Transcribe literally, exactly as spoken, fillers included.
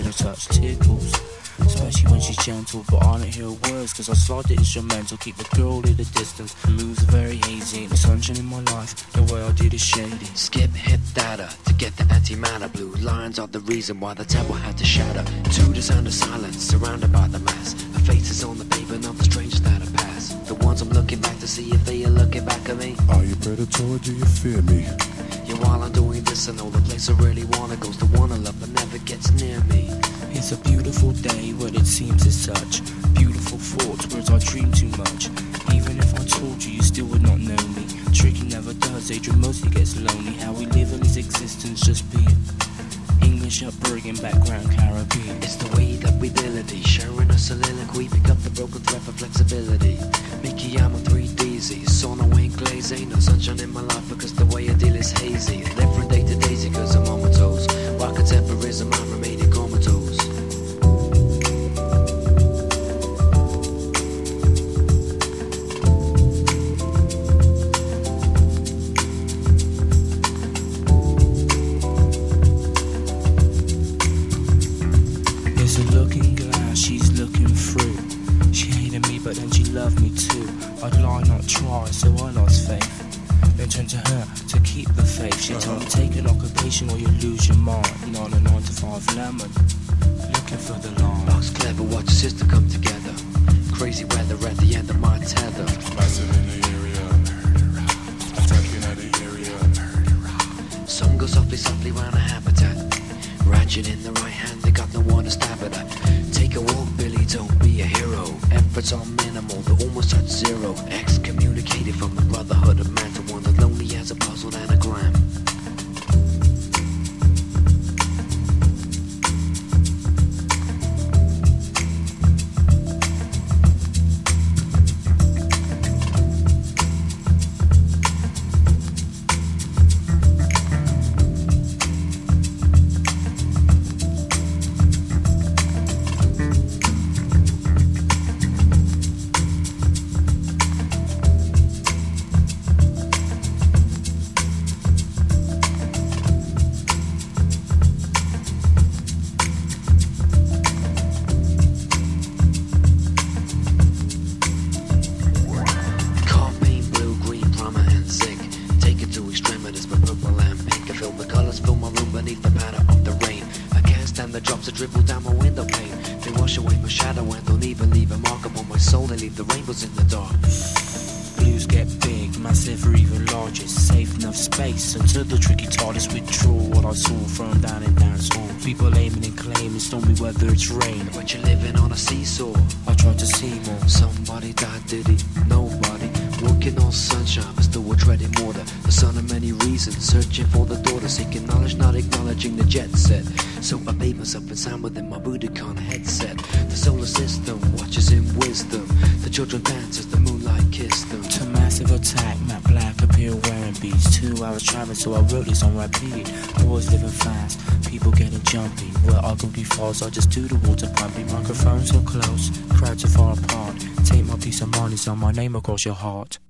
her touch tickles, especially when she's gentle. But I don't hear words cause I slide the instrumental. Keep the girl at a distance, the moves are very hazy. The sunshine in my life, the way I did is shady. Skip hit data to get the antimatter. Blue lines are the reason why the temple had to shatter. To the sound of silence, surrounded by the mass. Her face is on the pavement of the strangers that have passed. The ones I'm looking back to see if they are looking back at me. Are you predator or do you fear me? Yeah, while I'm doing this, I know the place I really wanna go's the one I love but never gets near me. It's a beautiful day, what it seems as such. Beautiful thoughts, words I dream too much. Even if I told you, you still would not know me. Tricky never does, Adrian mostly gets lonely. How we live in his existence, just being English upbringing, background Caribbean. It's the way that we ability, sharing a soliloquy. Pick up the broken thread for flexibility. Mickey, I'm a three D Z, sauna ain't glaze. Ain't no sunshine in my life because the way I deal is hazy. Live from day to daisy cause I'm on my toes. While contemporism, I'm remaining comatose. There's a looking glass she's looking through. She hated me but then she loved me too. I'd lie not try so I lost faith. Then turned to her to keep the faith. She told me take an occupation or you lose your mind. Not a nine to five lemon, looking for the line. Box clever, watch your sister come together. Crazy weather at the end of my tether. Massive in the area, attacking at the area. Some go softly, softly round a habitat. Ratchet in the right hand, they got no one to stab at. Take a walk, Billy, don't be a hero. Efforts are minimal, they almost touch zero. Excommunicated from the brotherhood of man to one that lonely as a puzzled anagram. The drops that dribble down my window pane, they wash away my shadow and don't even leave a mark upon my soul. They leave the rainbows in the dark. Blues get big, massive or even larger. Safe enough space until the tricky TARDIS withdraw. What I saw from down in dance hall. People aiming and claiming stormy weather, it's rain. But you're living on a seesaw. I tried to see more. Somebody died, did he? Nobody. Walking on sunshine, but still we're treading water. The son of many reasons, searching for the daughter. Seeking knowledge, not acknowledging the jet set. So I bathe myself in sound within my Budokan headset. The solar system watches in wisdom. The children dance as the moonlight kissed them. To massive attack, Matt Black appear wearing beats. Two hours traveling, so I wrote this on repeat. Boys living fast, people getting jumpy. Well, I could be false, I just do the water pumping. Microphones so close, crowds are far apart. Take my peace of mind, it's on my name across your heart.